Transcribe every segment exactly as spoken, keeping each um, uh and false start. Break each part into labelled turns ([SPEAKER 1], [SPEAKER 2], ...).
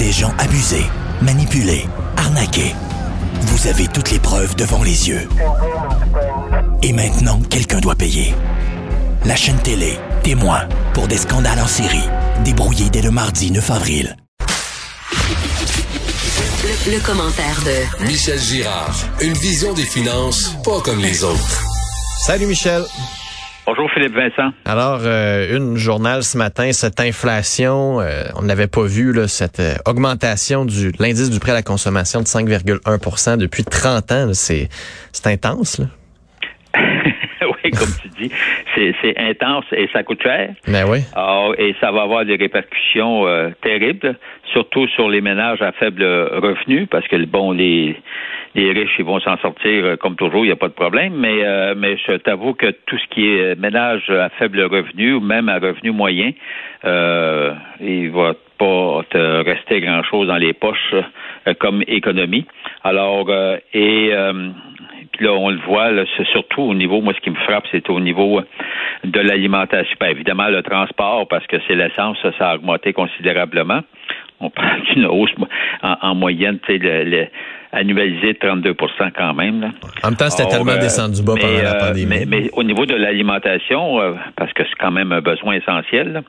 [SPEAKER 1] des gens abusés, manipulés, arnaqués. Vous avez toutes les preuves devant les yeux. Et maintenant, quelqu'un doit payer. La chaîne télé, témoin, pour des scandales en série, débrouillés dès le mardi neuf avril.
[SPEAKER 2] Le, le commentaire de
[SPEAKER 3] Michel Girard. Une vision des finances pas comme les autres.
[SPEAKER 4] Salut Michel.
[SPEAKER 5] Bonjour Philippe Vincent.
[SPEAKER 4] Alors, euh, une journal ce matin, cette inflation, euh, on n'avait pas vu là, cette euh, augmentation de l'indice du prix à la consommation de cinq virgule un pour cent depuis trente ans. Là, c'est, c'est intense, là.
[SPEAKER 5] Oui, comme tu dis, c'est, c'est intense et ça coûte cher.
[SPEAKER 4] Ben oui.
[SPEAKER 5] Alors, et ça va avoir des répercussions euh, terribles, surtout sur les ménages à faible revenu, parce que bon, les les riches, ils vont s'en sortir euh, comme toujours, il n'y a pas de problème. Mais euh, mais je t'avoue que tout ce qui est ménage à faible revenu ou même à revenu moyen, euh, il va pas te rester grand-chose dans les poches euh, comme économie. Alors, euh, et euh, puis là, on le voit, là, c'est surtout au niveau, moi, ce qui me frappe, c'est au niveau de l'alimentation. Bien, évidemment, le transport, parce que c'est l'essence, ça, ça a augmenté considérablement. On parle d'une hausse en, en moyenne, tu sais, le, le, annualisée de trente-deux pour cent quand même. Là.
[SPEAKER 4] En même temps, c'était
[SPEAKER 5] Alors,
[SPEAKER 4] tellement
[SPEAKER 5] euh,
[SPEAKER 4] descendu bas
[SPEAKER 5] mais,
[SPEAKER 4] pendant la
[SPEAKER 5] euh,
[SPEAKER 4] pandémie.
[SPEAKER 5] Mais, mais au niveau de l'alimentation, euh, parce que c'est quand même un besoin essentiel, là,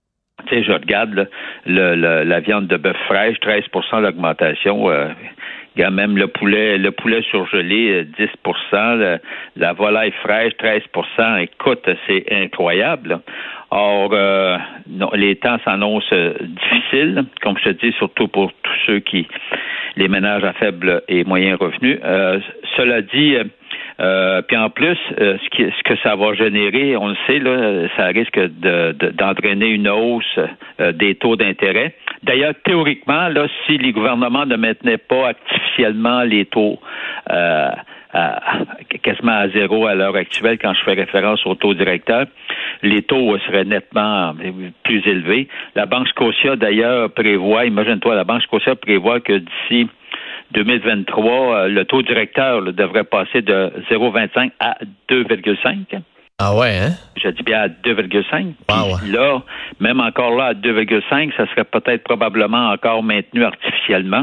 [SPEAKER 5] tu sais, je regarde là, le, le, la viande de bœuf fraîche, treize pour cent d'augmentation. Euh, il y a même le poulet, le poulet surgelé, dix pour cent. Le, la volaille fraîche, treize pour cent. Écoute, c'est incroyable. Là. Or, euh, non, les temps s'annoncent difficiles, comme je te dis, surtout pour tous ceux qui, les ménages à faible et moyen revenu. Euh, cela dit, Euh, puis en plus, euh, ce, qui, ce que ça va générer, on le sait, là, ça risque de, de, d'entraîner une hausse euh, des taux d'intérêt. D'ailleurs, théoriquement, là, si les gouvernements ne maintenaient pas artificiellement les taux euh, à, quasiment à zéro à l'heure actuelle, quand je fais référence au taux directeur, les taux seraient nettement plus élevés. La Banque Scotia, d'ailleurs, prévoit, imagine-toi, la Banque Scotia prévoit que d'ici deux mille vingt-trois, le taux directeur là, devrait passer de zéro virgule vingt-cinq à deux virgule cinq.
[SPEAKER 4] Ah ouais, hein?
[SPEAKER 5] Je dis bien à deux virgule cinq.
[SPEAKER 4] Wow.
[SPEAKER 5] Puis là, même encore là, à deux virgule cinq, ça serait peut-être probablement encore maintenu artificiellement.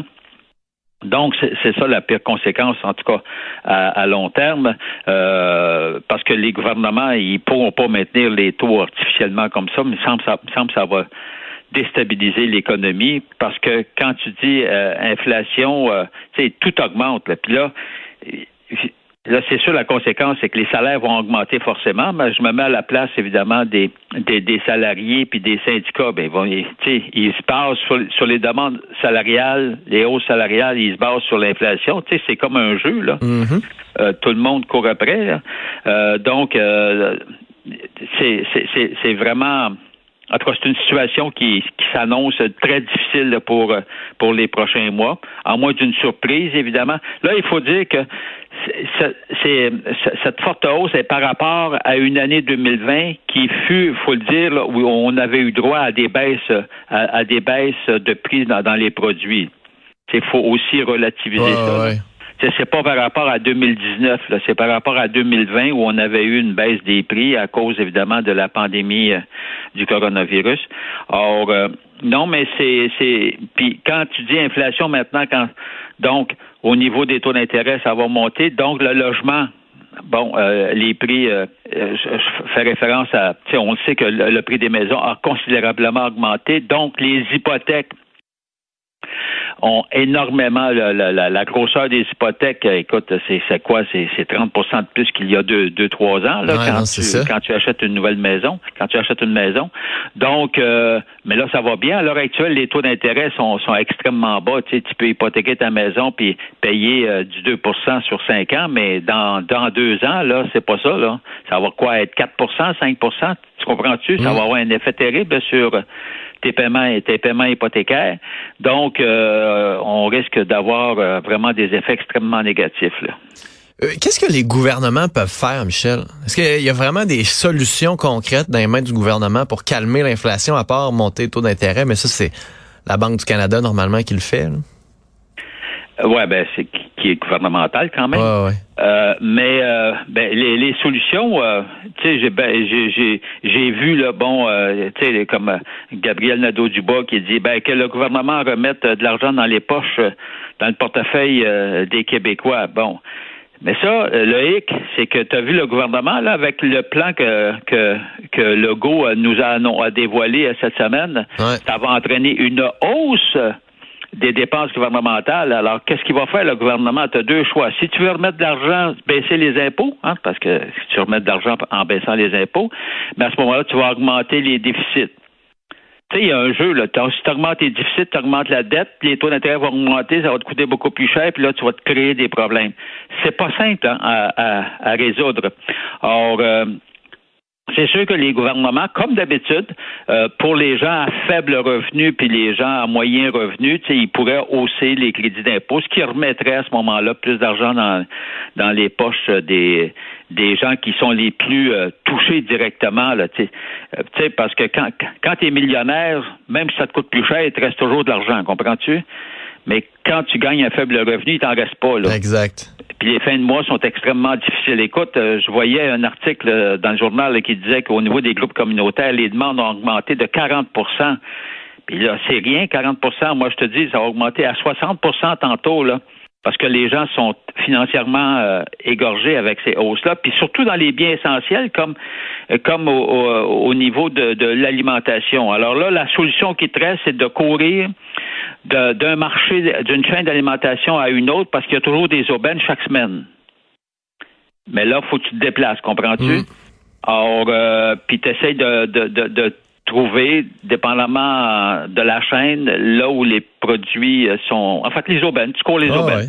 [SPEAKER 5] Donc, c'est, c'est ça la pire conséquence, en tout cas, à, à long terme, euh, parce que les gouvernements, ils pourront pas maintenir les taux artificiellement comme ça, mais il semble, ça, il semble que ça va déstabiliser l'économie, parce que quand tu dis euh, inflation, euh, tu sais, tout augmente. Là. Puis là, là, c'est sûr, la conséquence, c'est que les salaires vont augmenter forcément, mais je me mets à la place, évidemment, des, des, des salariés puis des syndicats. Ben, ils vont, tu sais, ils se basent sur, sur les demandes salariales, les hausses salariales, ils se basent sur l'inflation. Tu sais, c'est comme un jeu, là. Mm-hmm. Euh, tout le monde court après, là. Euh, donc, euh, c'est, c'est, c'est, c'est vraiment... En tout cas, c'est une situation qui, qui s'annonce très difficile pour, pour les prochains mois, à moins d'une surprise, évidemment. Là, il faut dire que c'est, c'est, cette forte hausse est par rapport à une année deux mille vingt qui fut, il faut le dire, là, où on avait eu droit à des baisses, à, à des baisses de prix dans, dans les produits. Il faut aussi relativiser
[SPEAKER 4] ouais,
[SPEAKER 5] ça.
[SPEAKER 4] Ouais.
[SPEAKER 5] C'est, c'est pas par rapport à deux mille dix-neuf, là, c'est par rapport à deux mille vingt où on avait eu une baisse des prix à cause, évidemment, de la pandémie euh, du coronavirus. Or, euh, non, mais c'est... c'est puis quand tu dis inflation maintenant, quand donc, au niveau des taux d'intérêt, ça va monter. Donc, le logement, bon, euh, les prix, euh, je, je fais référence à... Tu sais, on sait que le, le prix des maisons a considérablement augmenté. Donc, les hypothèques ont énormément la, la, la, la grosseur des hypothèques. Écoute, c'est, c'est quoi? C'est, c'est trente pour cent de plus qu'il y a deux, deux trois ans là,
[SPEAKER 4] ouais,
[SPEAKER 5] quand,
[SPEAKER 4] non,
[SPEAKER 5] tu, quand tu achètes une nouvelle maison. Quand tu achètes une maison. Donc, euh, mais là, ça va bien. À l'heure actuelle, les taux d'intérêt sont, sont extrêmement bas. Tu sais, tu peux hypothéquer ta maison puis payer euh, du deux pour cent sur cinq ans, mais dans, dans deux ans, là, c'est pas ça. Là. Ça va quoi être quatre pour cent, cinq pour cent? Tu comprends-tu? Ça mmh. va avoir un effet terrible sur tes paiements et tes paiements hypothécaires. Donc, euh, on risque d'avoir euh, vraiment des effets extrêmement négatifs, là.
[SPEAKER 4] Euh, qu'est-ce que les gouvernements peuvent faire, Michel? Est-ce qu'il y a vraiment des solutions concrètes dans les mains du gouvernement pour calmer l'inflation, à part monter le taux d'intérêt? Mais ça, c'est la Banque du Canada, normalement, qui le fait, là.
[SPEAKER 5] Ouais, ben c'est qui qui est gouvernemental quand même.
[SPEAKER 4] Ouais, ouais.
[SPEAKER 5] Euh, mais euh, ben, les, les solutions, euh, tu sais, j'ai, ben, j'ai, j'ai, j'ai vu là, bon, euh, tu sais, comme euh, Gabriel Nadeau-Dubois qui dit, ben que le gouvernement remette euh, de l'argent dans les poches, euh, dans le portefeuille euh, des Québécois. Bon, mais ça, euh, le hic, c'est que tu as vu le gouvernement là avec le plan que que que Legault nous a, a dévoilé euh, cette semaine,
[SPEAKER 4] ouais.
[SPEAKER 5] Ça va entraîner une hausse des dépenses gouvernementales. Alors, qu'est-ce qu'il va faire, le gouvernement? Tu as deux choix. Si tu veux remettre de l'argent, baisser les impôts, hein, parce que si tu remets de l'argent en baissant les impôts, mais à ce moment-là, tu vas augmenter les déficits. Tu sais, il y a un jeu, là. Si tu augmentes les déficits, tu augmentes la dette, puis les taux d'intérêt vont augmenter, ça va te coûter beaucoup plus cher, puis là, tu vas te créer des problèmes. C'est pas simple hein, à, à, à résoudre. Or, euh, c'est sûr que les gouvernements, comme d'habitude, euh, pour les gens à faible revenu puis les gens à moyen revenu, tu sais, ils pourraient hausser les crédits d'impôt, ce qui remettrait à ce moment-là plus d'argent dans dans les poches des des gens qui sont les plus euh, touchés directement, là, tu sais, euh, tu sais, parce que quand quand t'es millionnaire, même si ça te coûte plus cher, il te reste toujours de l'argent, comprends-tu? Mais quand tu gagnes un faible revenu, il t'en reste pas, là.
[SPEAKER 4] Exact.
[SPEAKER 5] Puis les fins de mois sont extrêmement difficiles. Écoute, euh, je voyais un article euh, dans le journal là, qui disait qu'au niveau des groupes communautaires, les demandes ont augmenté de quarante pour cent. Puis là, c'est rien, quarante pour cent. Moi, je te dis, ça va augmenter à soixante pour cent tantôt, là, parce que les gens sont financièrement euh, égorgés avec ces hausses-là. Puis surtout dans les biens essentiels, comme euh, comme au, au, au niveau de, de l'alimentation. Alors là, la solution qui te reste, c'est de courir De, d'un marché, d'une chaîne d'alimentation à une autre, parce qu'il y a toujours des aubaines chaque semaine. Mais là, il faut que tu te déplaces, comprends-tu? Mmh. Or, euh, puis tu essaies de, de, de, de trouver, dépendamment de la chaîne, là où les produits sont... En fait, les aubaines, tu cours les
[SPEAKER 4] oh,
[SPEAKER 5] aubaines.
[SPEAKER 4] Ouais.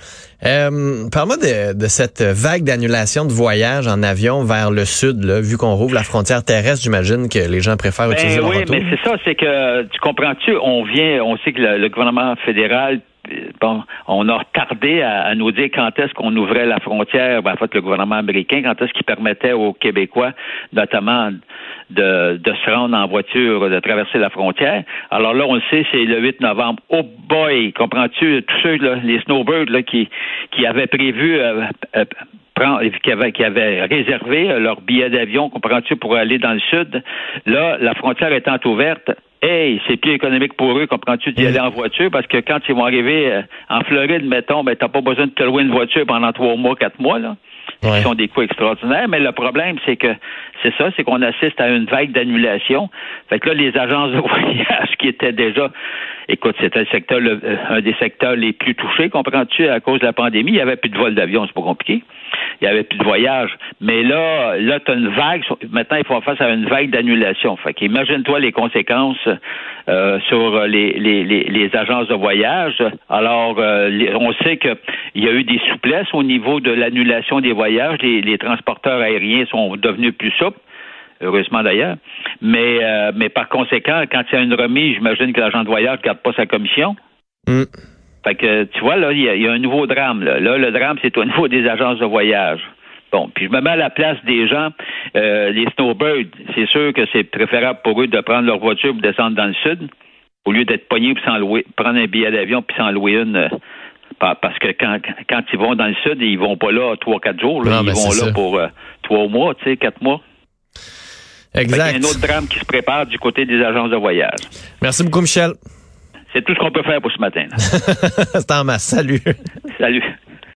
[SPEAKER 4] Euh, parle-moi de, de cette vague d'annulation de voyages en avion vers le sud, là, vu qu'on rouvre la frontière terrestre, j'imagine que les gens préfèrent
[SPEAKER 5] ben,
[SPEAKER 4] utiliser leur
[SPEAKER 5] oui,
[SPEAKER 4] auto.
[SPEAKER 5] Oui, mais c'est ça, c'est que, tu comprends-tu, on vient, on sait que le, le gouvernement fédéral, bon, on a retardé à, à nous dire quand est-ce qu'on ouvrait la frontière, ben, en fait, le gouvernement américain, quand est-ce qu'il permettait aux Québécois, notamment, de, de se rendre en voiture, de traverser la frontière. Alors là, on le sait, c'est le huit novembre. Oh boy! Comprends-tu? Tous ceux, là, les snowbirds, là, qui, qui avaient prévu, euh, euh, prendre, qui avaient, qui avaient réservé euh, leur billet d'avion, comprends-tu, pour aller dans le sud. Là, la frontière étant ouverte, hey, c'est plus économique pour eux, comprends-tu, d'y aller en voiture, parce que quand ils vont arriver euh, en Floride, mettons, ben, t'as pas besoin de te louer une voiture pendant trois mois, quatre mois, là.
[SPEAKER 4] Ouais.
[SPEAKER 5] Qui sont des coûts extraordinaires, mais le problème, c'est que c'est ça, c'est qu'on assiste à une vague d'annulation. Fait que là, les agences de voyage qui étaient déjà, écoute, c'était le secteur, le, un des secteurs les plus touchés, comprends-tu, à cause de la pandémie, il n'y avait plus de vol d'avion, c'est pas compliqué. Il n'y avait plus de voyage. Mais là, là, tu as une vague, maintenant, il faut faire face à une vague d'annulation. Fait qu'imagine-toi les conséquences euh, sur les, les, les, les agences de voyage. Alors, euh, les, on sait qu'il y a eu des souplesses au niveau de l'annulation des voyages. Les, les transporteurs aériens sont devenus plus souples. Heureusement d'ailleurs. Mais, euh, mais par conséquent, quand il y a une remise, j'imagine que l'agent de voyage ne garde pas sa commission.
[SPEAKER 4] Mm.
[SPEAKER 5] Fait que, tu vois, là, il y, y a un nouveau drame. Là. là, le drame, c'est au niveau des agences de voyage. Bon, puis je me mets à la place des gens, euh, les snowbirds, c'est sûr que c'est préférable pour eux de prendre leur voiture pour descendre dans le sud, au lieu d'être pognés pour s'en louer, prendre un billet d'avion puis s'en louer une. Euh, parce que quand, quand ils vont dans le sud, ils vont pas là trois, quatre jours. Là, non, ils vont là ça. pour euh, trois mois, tu sais, quatre mois.
[SPEAKER 4] Exact.
[SPEAKER 5] Il y a un autre drame qui se prépare du côté des agences de voyage.
[SPEAKER 4] Merci beaucoup, Michel.
[SPEAKER 5] C'est tout ce qu'on peut faire pour ce matin.
[SPEAKER 4] C'est en masse. Salut.
[SPEAKER 5] Salut.